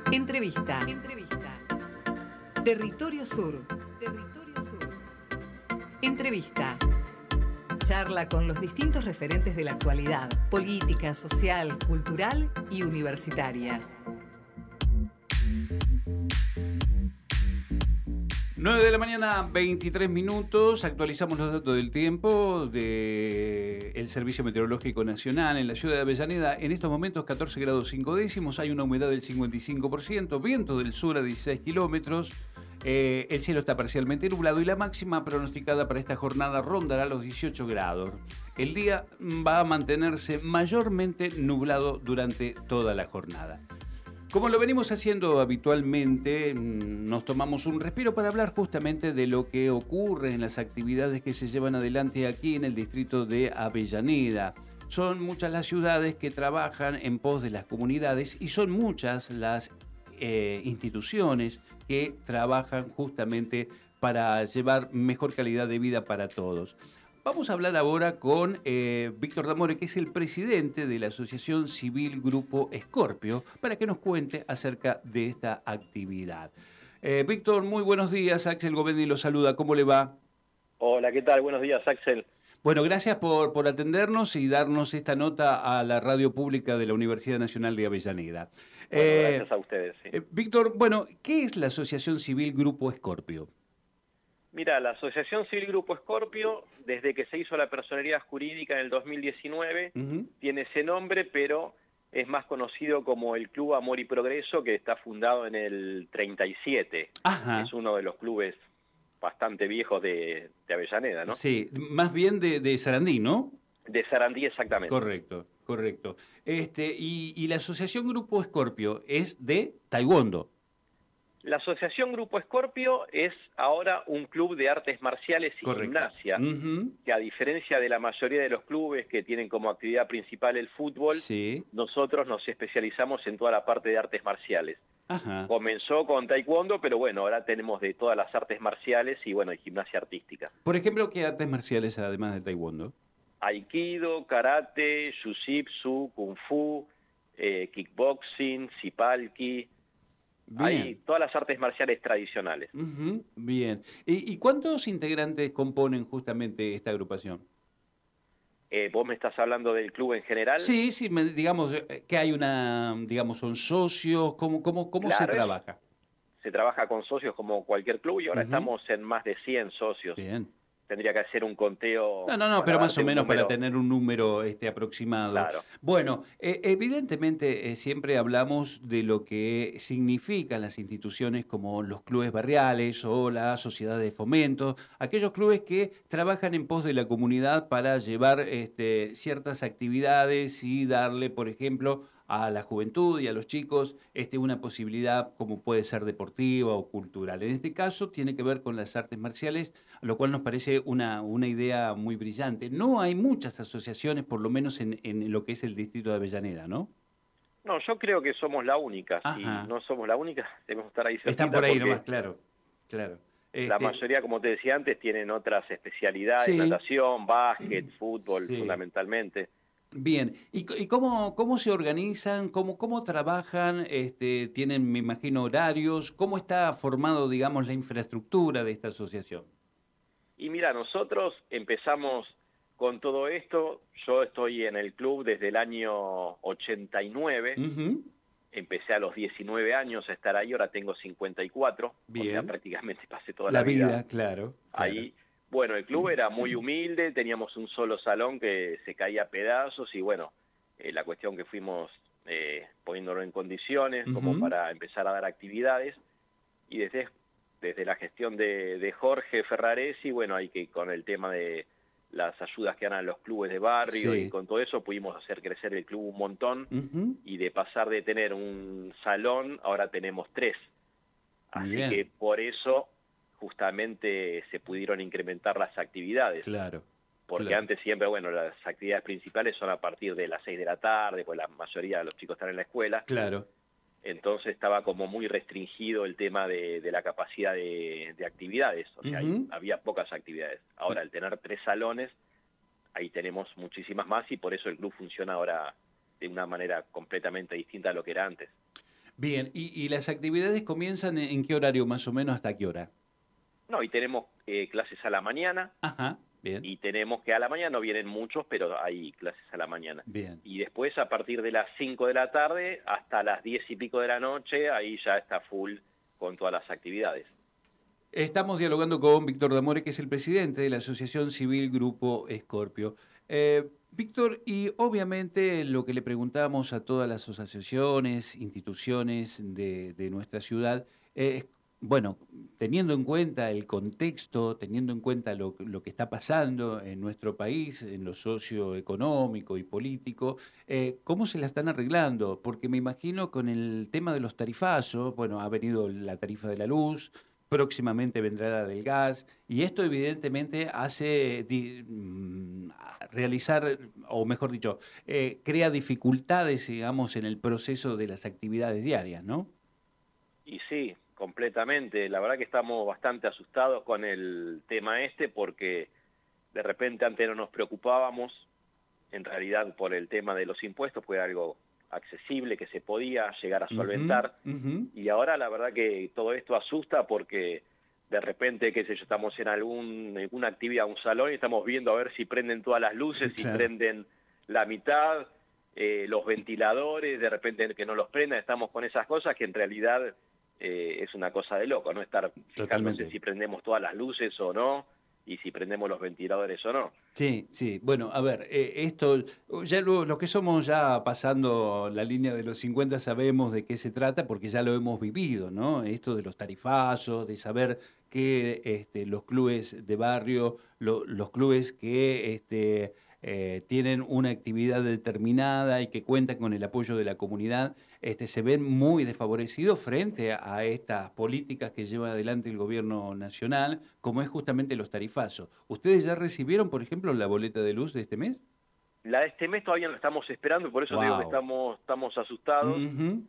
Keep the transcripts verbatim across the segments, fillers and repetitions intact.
Entrevista. Entrevista. Territorio Sur. Territorio Sur. Entrevista. Charla con los distintos referentes de la actualidad, política, social, cultural y universitaria. nueve de la mañana, veintitrés minutos. Actualizamos los datos del tiempo del Servicio Meteorológico Nacional en la ciudad de Avellaneda. En estos momentos catorce grados cinco décimos, hay una humedad del cincuenta y cinco por ciento, viento del sur a dieciséis kilómetros. Eh, el cielo está parcialmente nublado y la máxima pronosticada para esta jornada rondará los dieciocho grados. El día va a mantenerse mayormente nublado durante toda la jornada. Como lo venimos haciendo habitualmente, nos tomamos un respiro para hablar justamente de lo que ocurre en las actividades que se llevan adelante aquí en el distrito de Avellaneda. Son muchas las ciudades que trabajan en pos de las comunidades y son muchas las eh, instituciones que trabajan justamente para llevar mejor calidad de vida para todos. Vamos a hablar ahora con eh, Víctor D'Amore, que es el presidente de la Asociación Civil Grupo Escorpio, para que nos cuente acerca de esta actividad. Eh, Víctor, muy buenos días. Axel Govendi lo saluda. ¿Cómo le va? Hola, ¿qué tal? Buenos días, Axel. Bueno, gracias por, por atendernos y darnos esta nota a la radio pública de la Universidad Nacional de Avellaneda. Bueno, eh, gracias a ustedes. Sí. Eh, Víctor, bueno, ¿qué es la Asociación Civil Grupo Escorpio? Mira, la Asociación Civil Grupo Escorpio, desde que se hizo la personería jurídica en el dos mil diecinueve, uh-huh. tiene ese nombre, pero es más conocido como el Club Amor y Progreso, que está fundado en el treinta y siete. Ajá. Es uno de los clubes bastante viejos de, de Avellaneda, ¿no? Sí, más bien de, de Sarandí, ¿no? De Sarandí, exactamente. Correcto, correcto. Este, y, y la Asociación Grupo Escorpio es de Taekwondo. La Asociación Grupo Escorpio es ahora un club de artes marciales y Correcto. Gimnasia, uh-huh. que a diferencia de la mayoría de los clubes que tienen como actividad principal el fútbol, sí. nosotros nos especializamos en toda la parte de artes marciales. Ajá. Comenzó con taekwondo, pero bueno, ahora tenemos de todas las artes marciales y bueno, y gimnasia artística. Por ejemplo, ¿qué artes marciales además de taekwondo? Aikido, karate, jiu-jitsu, kung fu, eh, kickboxing, sipalki. Bien. Hay todas las artes marciales tradicionales. Uh-huh. Bien. ¿Y, ¿Y cuántos integrantes componen justamente esta agrupación? Eh, ¿Vos me estás hablando del club en general? Sí, sí, me, digamos que hay una, digamos, son socios, ¿cómo, cómo, cómo claro, se trabaja? Se trabaja con socios como cualquier club y ahora uh-huh. estamos en más de cien socios. Bien. Tendría que hacer un conteo. No, no, no, pero más o menos para tener un número este, aproximado. Claro. Bueno, eh, evidentemente eh, siempre hablamos de lo que significan las instituciones como los clubes barriales o las sociedades de fomento, aquellos clubes que trabajan en pos de la comunidad para llevar este, ciertas actividades y darle, por ejemplo, a la juventud y a los chicos este, una posibilidad como puede ser deportiva o cultural. En este caso tiene que ver con las artes marciales, lo cual nos parece una, una idea muy brillante. No hay muchas asociaciones, por lo menos en, en lo que es el distrito de Avellaneda, ¿no? No, yo creo que somos la única. Si no somos la única, debemos estar ahí cerquita. Están por ahí nomás, claro, claro. La este... mayoría, como te decía antes, tienen otras especialidades, sí. natación, básquet, fútbol, sí. fundamentalmente. Bien, ¿y, y cómo, cómo se organizan? ¿Cómo, cómo trabajan? Este, ¿Tienen, me imagino, horarios? ¿Cómo está formado, digamos, la infraestructura de esta asociación? Y mira, nosotros empezamos con todo esto. Yo estoy en el club desde el año ochenta y nueve. Uh-huh. Empecé a los diecinueve años a estar ahí, ahora tengo cincuenta y cuatro. Bien. O sea, prácticamente pasé toda la, la vida. La vida, claro. Ahí. Claro. Bueno, el club era muy humilde, teníamos un solo salón que se caía a pedazos y bueno, eh, la cuestión que fuimos eh, poniéndolo en condiciones uh-huh. como para empezar a dar actividades y desde, desde la gestión de, de Jorge Ferraresi, bueno, hay que con el tema de las ayudas que dan a los clubes de barrio sí. y con todo eso pudimos hacer crecer el club un montón uh-huh. y de pasar de tener un salón, ahora tenemos tres. Así Bien. que por eso justamente se pudieron incrementar las actividades. Claro. Porque claro. antes siempre, bueno, las actividades principales son a partir de las seis de la tarde, pues la mayoría de los chicos están en la escuela. Claro. Entonces estaba como muy restringido el tema de, de la capacidad de, de actividades. O sea, uh-huh. ahí había pocas actividades. Ahora, al tener tres salones, ahí tenemos muchísimas más y por eso el club funciona ahora de una manera completamente distinta a lo que era antes. Bien, ¿y, y las actividades comienzan en, en qué horario más o menos, hasta qué hora? No, y tenemos eh, clases a la mañana, Ajá, bien, y tenemos que a la mañana, no vienen muchos, pero hay clases a la mañana. bien. Y después a partir de las cinco de la tarde hasta las diez y pico de la noche, ahí ya está full con todas las actividades. Estamos dialogando con Víctor D'Amore, que es el presidente de la Asociación Civil Grupo Escorpio. Eh, Víctor, y obviamente lo que le preguntamos a todas las asociaciones, instituciones de, de nuestra ciudad, es, bueno, teniendo en cuenta el contexto, teniendo en cuenta lo, lo que está pasando en nuestro país, en lo socioeconómico y político, eh, ¿cómo se la están arreglando? Porque me imagino con el tema de los tarifazos, bueno, ha venido la tarifa de la luz, próximamente vendrá la del gas, y esto evidentemente hace di, mm, realizar, o mejor dicho, eh, crea dificultades, digamos, en el proceso de las actividades diarias, ¿no? Y sí, completamente. La verdad que estamos bastante asustados con el tema este porque de repente antes no nos preocupábamos, en realidad por el tema de los impuestos, fue algo accesible que se podía llegar a solventar, uh-huh, uh-huh. Y ahora la verdad que todo esto asusta porque de repente, qué sé yo, estamos en algún, alguna actividad, un salón y estamos viendo a ver si prenden todas las luces, si Claro. prenden la mitad, eh, los ventiladores, de repente que no los prendan, estamos con esas cosas que en realidad eh, es una cosa de loco, no estar fijándose Totalmente. si prendemos todas las luces o no, y si prendemos los ventiladores o no. Sí, sí. Bueno, a ver, eh, esto, ya lo, los que somos ya pasando la línea de los cincuenta sabemos de qué se trata porque ya lo hemos vivido, ¿no? Esto de los tarifazos, de saber que este, los clubes de barrio, lo- los clubes que este, eh, tienen una actividad determinada y que cuentan con el apoyo de la comunidad, este, se ven muy desfavorecidos frente a, a estas políticas que lleva adelante el gobierno nacional, como es justamente los tarifazos. ¿Ustedes ya recibieron, por ejemplo, la boleta de luz de este mes? La de este mes todavía no estamos esperando, por eso Wow. digo que estamos, estamos asustados, Uh-huh.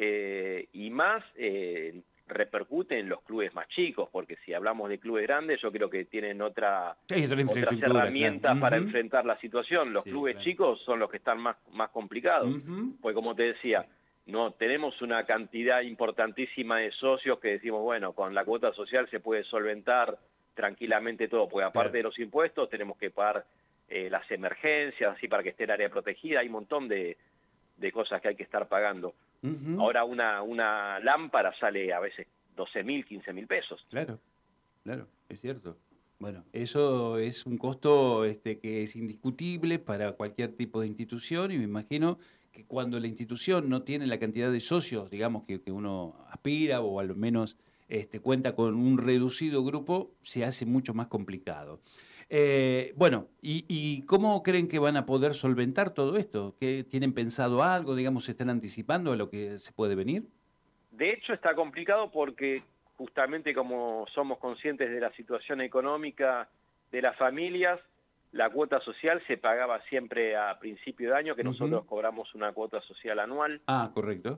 eh, y más eh, repercute en los clubes más chicos, porque si hablamos de clubes grandes, yo creo que tienen otra, Hay otra otras infraestructura, herramientas claro. para Uh-huh. enfrentar la situación. Los Sí, clubes claro. chicos son los que están más, más complicados, Uh-huh. pues como te decía, no tenemos una cantidad importantísima de socios que decimos, bueno, con la cuota social se puede solventar tranquilamente todo, porque aparte Claro. de los impuestos tenemos que pagar eh, las emergencias, así para que esté el área protegida, hay un montón de, de cosas que hay que estar pagando. Uh-huh. Ahora una, una lámpara sale a veces doce mil, quince mil pesos. Claro, claro, es cierto. Bueno, eso es un costo este, que es indiscutible para cualquier tipo de institución y me imagino que cuando la institución no tiene la cantidad de socios, digamos, que, que uno aspira o al menos este, cuenta con un reducido grupo, se hace mucho más complicado. Eh, bueno, y, ¿y cómo creen que van a poder solventar todo esto? ¿Qué, ¿Tienen pensado algo, digamos, se están anticipando a lo que se puede venir? De hecho está complicado porque justamente como somos conscientes de la situación económica de las familias, la cuota social se pagaba siempre a principio de año, que Uh-huh. nosotros cobramos una cuota social anual, Ah, correcto.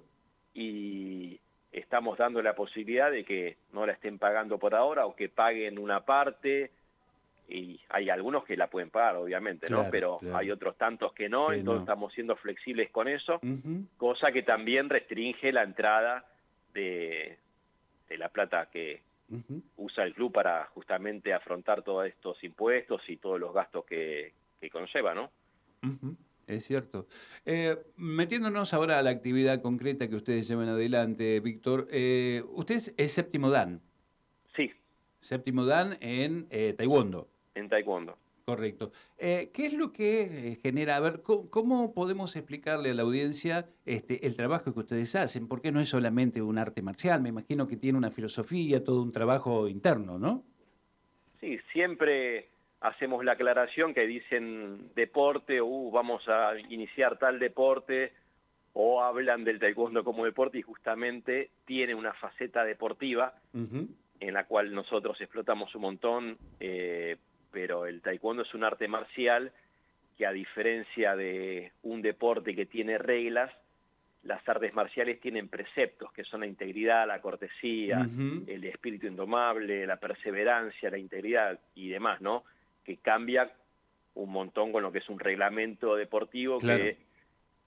y estamos dando la posibilidad de que no la estén pagando por ahora o que paguen una parte, y hay algunos que la pueden pagar, obviamente, ¿no? Claro, Pero claro. hay otros tantos que no, Que entonces no. estamos siendo flexibles con eso, Uh-huh. cosa que también restringe la entrada de, de la plata que Uh-huh. usa el club para justamente afrontar todos estos impuestos y todos los gastos que, que conlleva, ¿no? Uh-huh. Es cierto. Eh, metiéndonos ahora a la actividad concreta que ustedes llevan adelante, Víctor, eh, usted es, es séptimo Dan, Sí, séptimo Dan en eh, Taekwondo. en taekwondo. Correcto. Eh, ¿qué es lo que eh, genera? A ver, ¿cómo, cómo podemos explicarle a la audiencia este, el trabajo que ustedes hacen? Porque no es solamente un arte marcial, me imagino que tiene una filosofía, todo un trabajo interno, ¿no? Sí, siempre hacemos la aclaración que dicen deporte, o uh, vamos a iniciar tal deporte, o hablan del taekwondo como deporte y justamente tiene una faceta deportiva Uh-huh. en la cual nosotros explotamos un montón, eh, pero el taekwondo es un arte marcial que, a diferencia de un deporte que tiene reglas, las artes marciales tienen preceptos, que son la integridad, la cortesía, Uh-huh. el espíritu indomable, la perseverancia, la integridad y demás, ¿no? Que cambia un montón con lo que es un reglamento deportivo Claro. que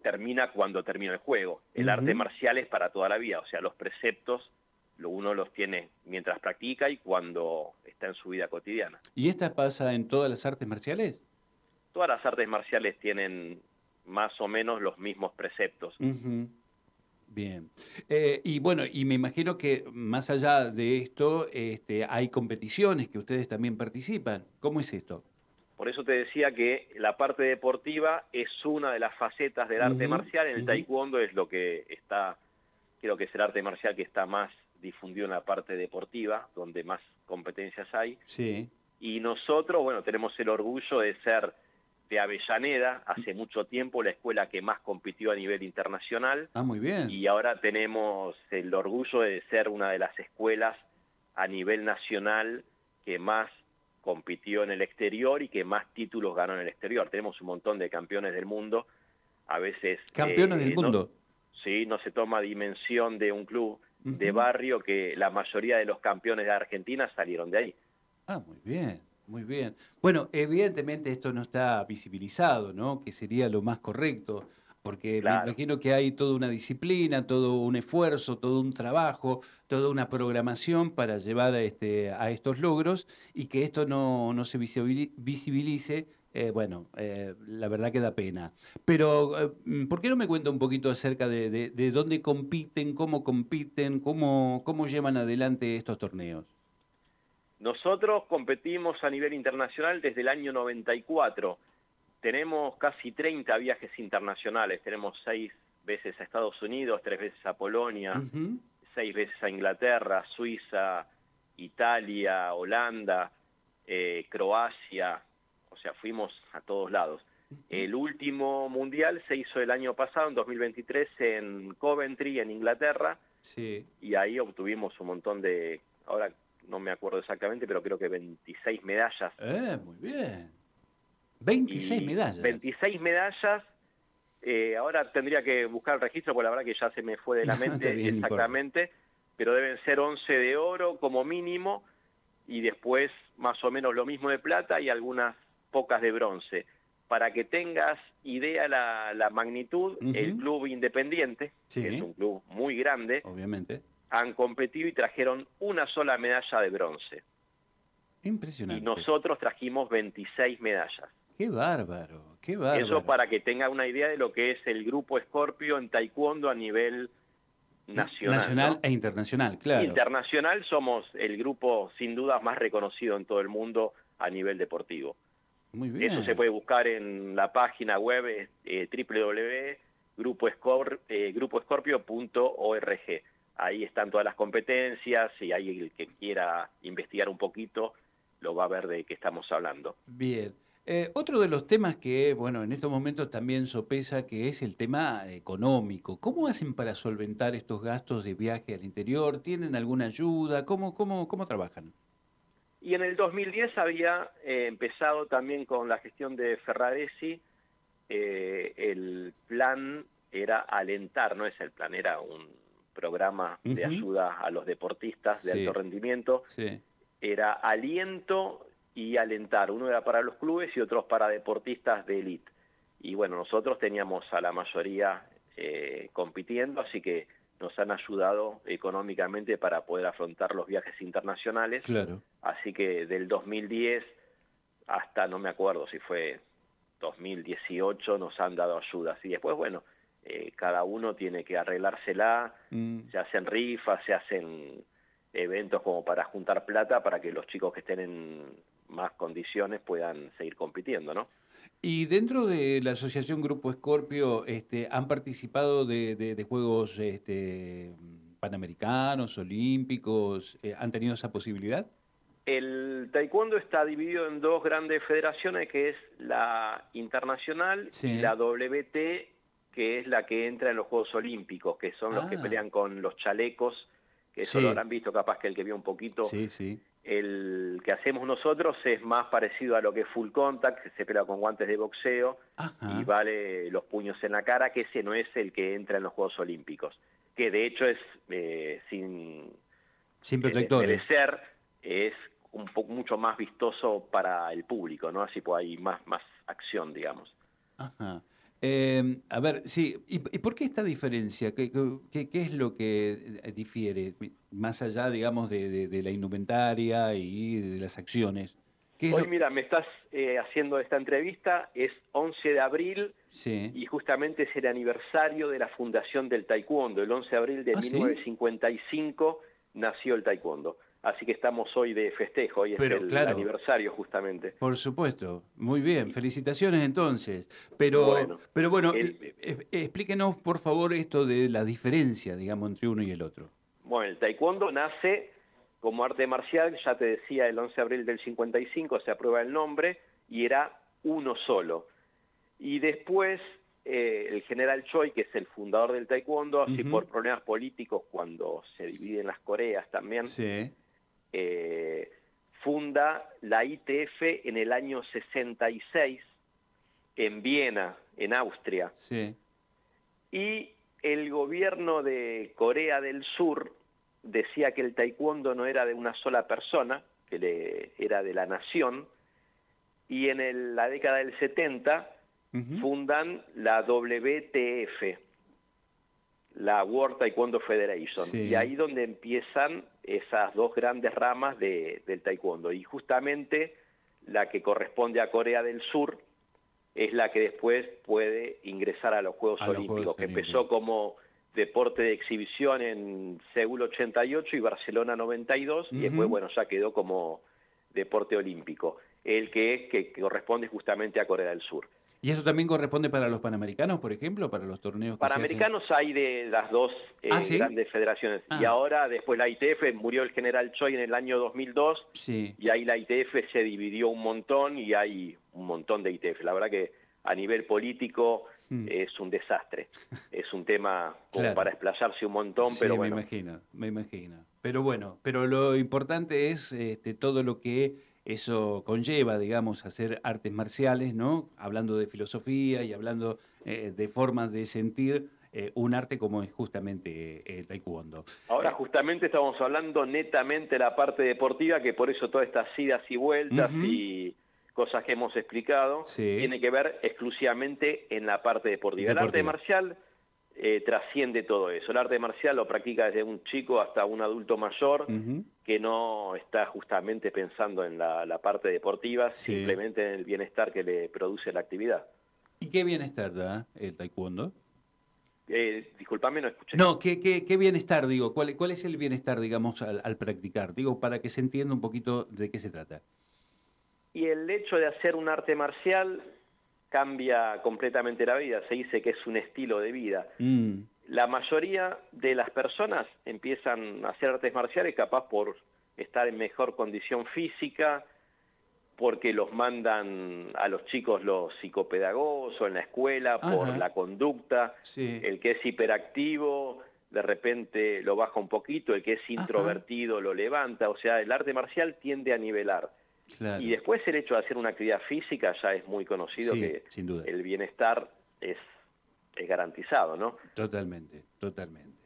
termina cuando termina el juego. El uh-huh. arte marcial es para toda la vida, o sea, los preceptos uno los tiene mientras practica y cuando está en su vida cotidiana. ¿Y esta pasa en todas las artes marciales? Todas las artes marciales tienen más o menos los mismos preceptos. Uh-huh. Bien. Eh, y bueno, y me imagino que más allá de esto, este, hay competiciones que ustedes también participan. ¿Cómo es esto? Por eso te decía que la parte deportiva es una de las facetas del arte uh-huh. marcial. En el uh-huh. taekwondo es lo que está, creo que es el arte marcial que está más difundido en la parte deportiva, donde más competencias hay. Sí. Y nosotros, bueno, tenemos el orgullo de ser de Avellaneda, hace mucho tiempo la escuela que más compitió a nivel internacional. Ah, muy bien. Y ahora tenemos el orgullo de ser una de las escuelas a nivel nacional que más compitió en el exterior y que más títulos ganó en el exterior. Tenemos un montón de campeones del mundo, a veces... ¿Campeones eh, del mundo? No, sí, no se toma dimensión de un club uh-huh. de barrio que la mayoría de los campeones de Argentina salieron de ahí. Ah, muy bien. Muy bien. Bueno, evidentemente esto no está visibilizado, ¿no? Que sería lo más correcto, porque claro. me imagino que hay toda una disciplina, todo un esfuerzo, todo un trabajo, toda una programación para llevar a, este, a estos logros y que esto no, no se visibilice, eh, bueno, eh, la verdad que da pena. Pero, eh, ¿por qué no me cuenta un poquito acerca de, de, de dónde compiten, cómo compiten, cómo, cómo llevan adelante estos torneos? Nosotros competimos a nivel internacional desde el año noventa y cuatro. Tenemos casi treinta viajes internacionales. Tenemos seis veces a Estados Unidos, tres veces a Polonia, uh-huh. seis veces a Inglaterra, Suiza, Italia, Holanda, eh, Croacia. O sea, fuimos a todos lados. Uh-huh. El último mundial se hizo el año pasado, en dos mil veintitrés, en Coventry, en Inglaterra. Sí. Y ahí obtuvimos un montón de... Ahora no me acuerdo exactamente, pero creo que veintiséis medallas. Eh, muy bien. veintiséis y medallas. veintiséis medallas. Eh, ahora tendría que buscar el registro, porque la verdad que ya se me fue de la mente no, bien, exactamente, pero deben ser once de oro como mínimo, y después más o menos lo mismo de plata y algunas pocas de bronce. Para que tengas idea la, la magnitud, uh-huh. el Club Independiente, sí. que es un club muy grande, obviamente, han competido y trajeron una sola medalla de bronce. Impresionante. Y nosotros trajimos veintiséis medallas. ¡Qué bárbaro! ¡Qué bárbaro! Eso para que tenga una idea de lo que es el Grupo Scorpio en taekwondo a nivel nacional. Nacional ¿no? e internacional, claro. Internacional somos el grupo sin duda más reconocido en todo el mundo a nivel deportivo. Muy bien. Eso se puede buscar en la página web eh, doble u doble u doble u punto grupo scorpio punto org. Ahí están todas las competencias y ahí el que quiera investigar un poquito lo va a ver de qué estamos hablando. Bien. Eh, otro de los temas que, bueno, en estos momentos también sopesa, que es el tema económico. ¿Cómo hacen para solventar estos gastos de viaje al interior? ¿Tienen alguna ayuda? ¿Cómo, cómo, cómo trabajan? Y en el dos mil diez había eh, empezado también con la gestión de Ferraresi. Eh, el plan era alentar, no es el plan, era un programa uh-huh. de ayuda a los deportistas de sí. alto rendimiento. Sí. Era aliento y alentar. Uno era para los clubes y otros para deportistas de élite. Y bueno, nosotros teníamos a la mayoría eh, compitiendo, así que nos han ayudado económicamente para poder afrontar los viajes internacionales. Claro. Así que del dos mil diez hasta, no me acuerdo si fue dos mil dieciocho, nos han dado ayudas. Y después, bueno, eh, cada uno tiene que arreglársela, mm. se hacen rifas, se hacen eventos como para juntar plata para que los chicos que estén en más condiciones puedan seguir compitiendo, ¿no? Y dentro de la asociación Grupo Scorpio, este, ¿han participado de, de, de juegos este, panamericanos, olímpicos? Eh, ¿Han tenido esa posibilidad? El taekwondo está dividido en dos grandes federaciones, que es la internacional sí. y la W T, que es la que entra en los Juegos Olímpicos, que son ah. los que pelean con los chalecos, que eso sí. lo habrán visto capaz que el que vio un poquito. Sí, sí. El que hacemos nosotros es más parecido a lo que es full contact, que se pelea con guantes de boxeo Ajá. y vale los puños en la cara, que ese no es el que entra en los Juegos Olímpicos, que de hecho es eh, sin, sin protectores. Desmerecer, es un poco mucho más vistoso para el público, ¿no? Así pues hay más, más acción, digamos. Ajá. Eh, a ver, sí, ¿y, y por qué esta diferencia? ¿Qué, qué, qué es lo que difiere, más allá, digamos, de, de, de la indumentaria y de las acciones? ¿Qué es Hoy, lo... mira, me estás eh, haciendo esta entrevista, es once de abril, Sí. y justamente es el aniversario de la fundación del taekwondo. El once de abril de ¿Ah, mil sí? novecientos cincuenta y cinco nació el taekwondo. Así que estamos hoy de festejo, hoy es Pero, el claro, aniversario justamente. por supuesto. Muy bien, felicitaciones entonces. Pero Bueno, pero bueno, el, eh, eh, explíquenos por favor esto de la diferencia, digamos, entre uno y el otro. bueno, el taekwondo nace como arte marcial, ya te decía, el once de abril del cincuenta y cinco se aprueba el nombre y era uno solo. Y después eh, el general Choi, que es el fundador del taekwondo, así Uh-huh. por problemas políticos, cuando se dividen las Coreas también, Sí. eh, funda la I T F en el año sesenta y seis en Viena, en Austria. Sí. Y el gobierno de Corea del Sur decía que el taekwondo no era de una sola persona, que le, era de la nación, y en el, la década del setenta Uh-huh. fundan la W T F, la World Taekwondo Federation, Sí. y ahí donde empiezan esas dos grandes ramas de, del taekwondo, y justamente la que corresponde a Corea del Sur es la que después puede ingresar a los Juegos A los Olímpicos, Juegos que Olímpicos. empezó como deporte de exhibición en Seúl ochenta y ocho y Barcelona noventa y dos, Uh-huh. y después, bueno, ya quedó como deporte olímpico, el que es que, que corresponde justamente a Corea del Sur. ¿Y eso también corresponde para los panamericanos, por ejemplo, para los torneos que Para se americanos hay de las dos eh, ¿Ah, sí? grandes federaciones, Ah. y ahora después la I T F, murió el general Choi en el año dos mil dos, hacen? Sí. y ahí la I T F se dividió un montón y hay un montón de I T F. La verdad que a nivel político Hmm. es un desastre. Es un tema como Claro. para explayarse un montón, Sí, pero me bueno. imagino, me imagino. Pero bueno, pero lo importante es este, todo lo que eso conlleva, digamos, hacer artes marciales, ¿no? Hablando de filosofía y hablando eh, de formas de sentir eh, un arte como es justamente eh, el taekwondo. Ahora Eh, justamente estamos hablando netamente de la parte deportiva, que por eso todas estas idas y vueltas Ujú. y cosas que hemos explicado Sí. tiene que ver exclusivamente en la parte deportiva. El arte Deportiva. marcial eh, trasciende todo eso. El arte marcial lo practica desde un chico hasta un adulto mayor, Ujú. que no está justamente pensando en la, la parte deportiva, Sí. simplemente en el bienestar que le produce la actividad. ¿Y qué bienestar da el taekwondo? Eh, disculpame, no escuché. No, ¿qué, qué, qué bienestar, digo? ¿Cuál, cuál es el bienestar, digamos, al, al practicar? Digo, para que se entienda un poquito de qué se trata. Y el hecho de hacer un arte marcial cambia completamente la vida. Se dice que es un estilo de vida. Mm. La mayoría de las personas empiezan a hacer artes marciales capaz por estar en mejor condición física, porque los mandan a los chicos los psicopedagogos o en la escuela por Ajá. la conducta. Sí. El que es hiperactivo de repente lo baja un poquito, el que es introvertido lo levanta. O sea, el arte marcial tiende a nivelar. Claro. Y después el hecho de hacer una actividad física ya es muy conocido, Sí, que sin duda. el bienestar es, es garantizado, ¿no? Totalmente, totalmente.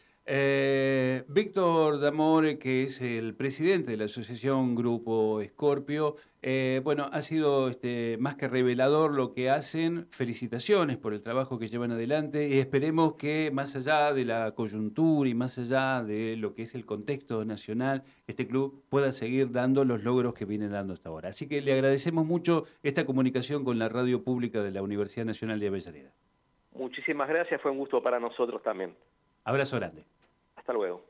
Eh, Víctor D'Amore, que es el presidente de la asociación Grupo Scorpio, eh, bueno, ha sido este, más que revelador lo que hacen. Felicitaciones por el trabajo que llevan adelante y esperemos que más allá de la coyuntura y más allá de lo que es el contexto nacional, este club pueda seguir dando los logros que viene dando hasta ahora. Así que le agradecemos mucho esta comunicación con la radio pública de la Universidad Nacional de Avellaneda. Muchísimas gracias, fue un gusto para nosotros también. Abrazo grande. Hasta luego.